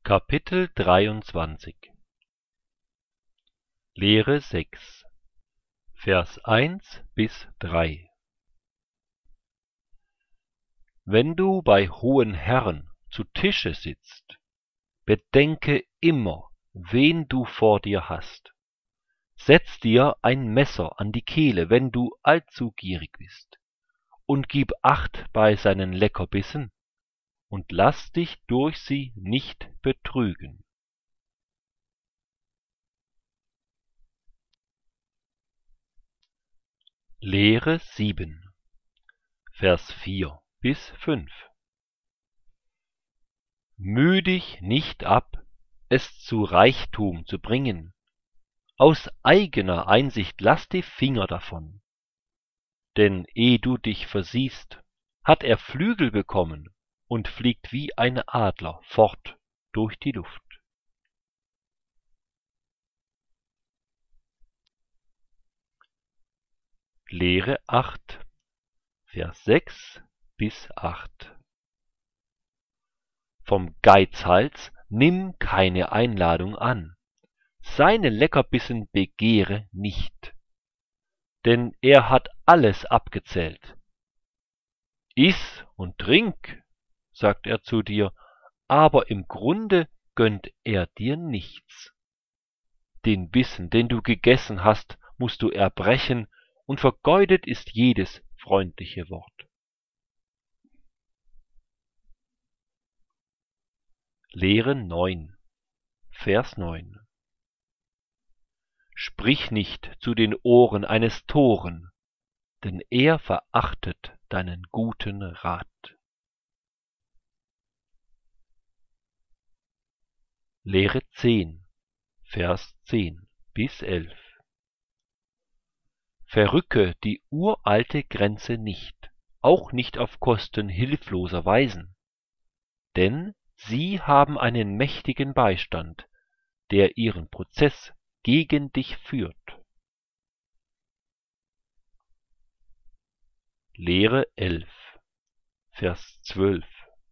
Kapitel 23 Lehre 6, Vers 1 bis 3 Wenn du bei hohen Herren zu Tische sitzt, bedenke immer, wen du vor dir hast. Setz dir ein Messer an die Kehle, wenn du allzu gierig bist, und gib Acht bei seinen Leckerbissen, und lass dich durch sie nicht betrügen. Lehre 7, Vers 4 bis 5 Müh dich nicht ab, es zu Reichtum zu bringen. Aus eigener Einsicht lass die Finger davon. Denn ehe du dich versiehst, hat er Flügel bekommen und fliegt wie ein Adler fort durch die Luft. Lehre 8, Vers 6 bis 8 Vom Geizhals nimm keine Einladung an, seine Leckerbissen begehre nicht, denn er hat alles abgezählt. Iss und trink, sagt er zu dir, aber im Grunde gönnt er dir nichts. Den Bissen, den du gegessen hast, musst du erbrechen, und vergeudet ist jedes freundliche Wort. Lehre 9, Vers 9 Sprich nicht zu den Ohren eines Toren, denn er verachtet deinen guten Rat. Lehre 10, Vers 10 bis 11 Verrücke die uralte Grenze nicht, auch nicht auf Kosten hilfloser Weisen, denn sie haben einen mächtigen Beistand, der ihren Prozess gegen dich führt. Lehre 11, Vers 12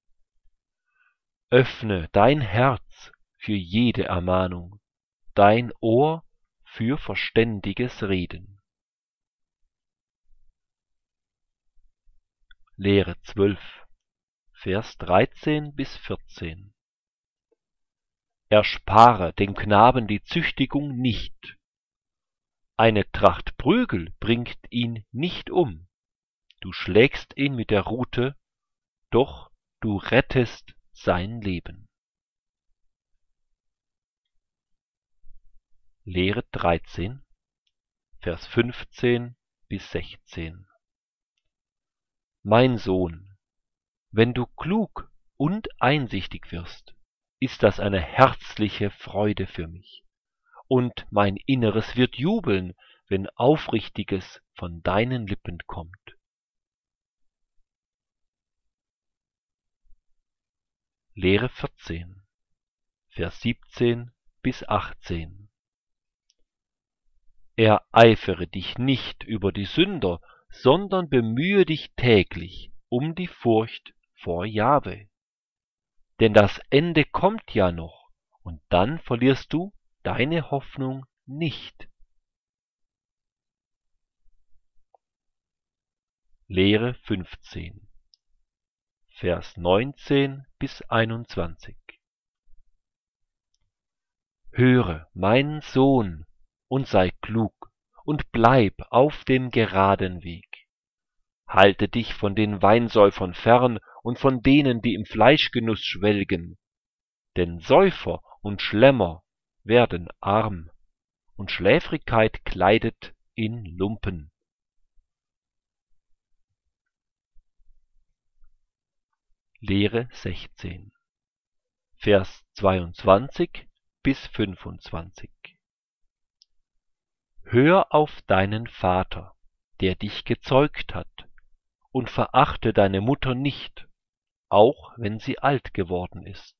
Öffne dein Herz für jede Ermahnung, dein Ohr für verständiges Reden. Lehre 12, Vers 13 bis 14 Erspare dem Knaben die Züchtigung nicht. Eine Tracht Prügel bringt ihn nicht um. Du schlägst ihn mit der Rute, doch du rettest sein Leben. Lehre 13, Vers 15 bis 16 Mein Sohn, wenn du klug und einsichtig wirst, ist das eine herzliche Freude für mich, und mein Inneres wird jubeln, wenn Aufrichtiges von deinen Lippen kommt. Lehre 14, Vers 17 bis 18 Ereifere dich nicht über die Sünder, sondern bemühe dich täglich um die Furcht vor Jahwe. Denn das Ende kommt ja noch, und dann verlierst du deine Hoffnung nicht. Lehre 15, Vers 19 bis 21 Höre, mein Sohn, und sei klug, und bleib auf dem geraden Weg. Halte dich von den Weinsäufern fern und von denen, die im Fleischgenuss schwelgen, denn Säufer und Schlemmer werden arm, und Schläfrigkeit kleidet in Lumpen. Lehre 16, Vers 22 bis 25 Hör auf deinen Vater, der dich gezeugt hat, und verachte deine Mutter nicht, auch wenn sie alt geworden ist.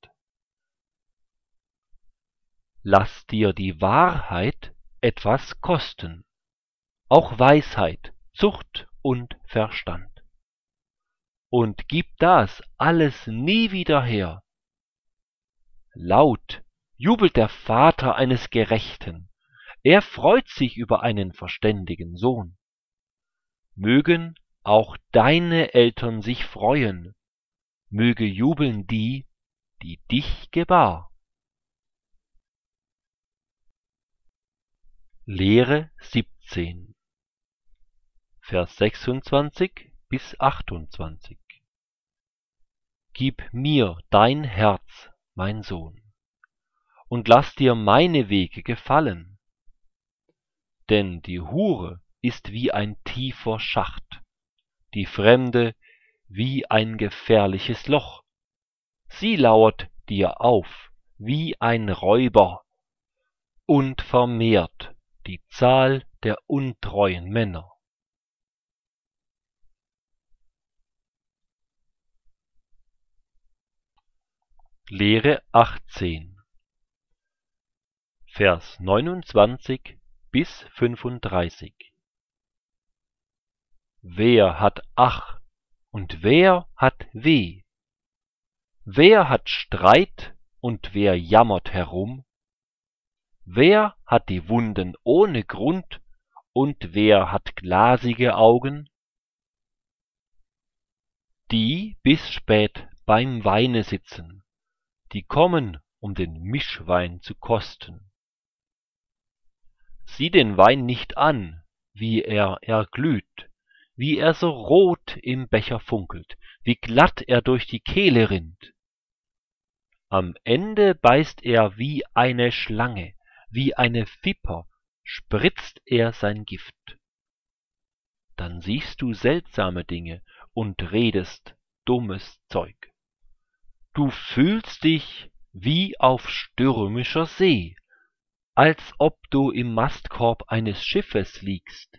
Lass dir die Wahrheit etwas kosten, auch Weisheit, Zucht und Verstand. Und gib das alles nie wieder her. Laut jubelt der Vater eines Gerechten, er freut sich über einen verständigen Sohn. Mögen auch deine Eltern sich freuen, möge jubeln die, die dich gebar. Lehre 17, Vers 26 bis 28. Gib mir dein Herz, mein Sohn, und lass dir meine Wege gefallen. Denn die Hure ist wie ein tiefer Schacht, die Fremde wie ein gefährliches Loch. Sie lauert dir auf wie ein Räuber und vermehrt die Zahl der untreuen Männer. Lehre 18, Vers 29 bis 35. Wer hat Ach und wer hat Weh? Wer hat Streit und wer jammert herum? Wer hat die Wunden ohne Grund und wer hat glasige Augen? Die bis spät beim Weine sitzen, die kommen, um den Mischwein zu kosten. Sieh den Wein nicht an, wie er erglüht, wie er so rot im Becher funkelt, wie glatt er durch die Kehle rinnt. Am Ende beißt er wie eine Schlange, wie eine Viper spritzt er sein Gift. Dann siehst du seltsame Dinge und redest dummes Zeug. Du fühlst dich wie auf stürmischer See, als ob du im Mastkorb eines Schiffes liegst.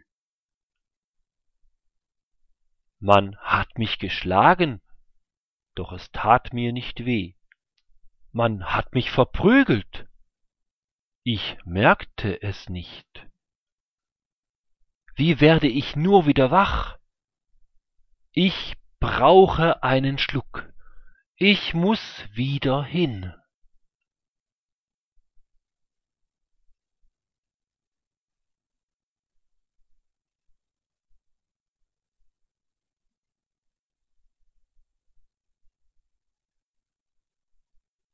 Man hat mich geschlagen, doch es tat mir nicht weh. Man hat mich verprügelt, ich merkte es nicht. Wie werde ich nur wieder wach? Ich brauche einen Schluck, ich muß wieder hin.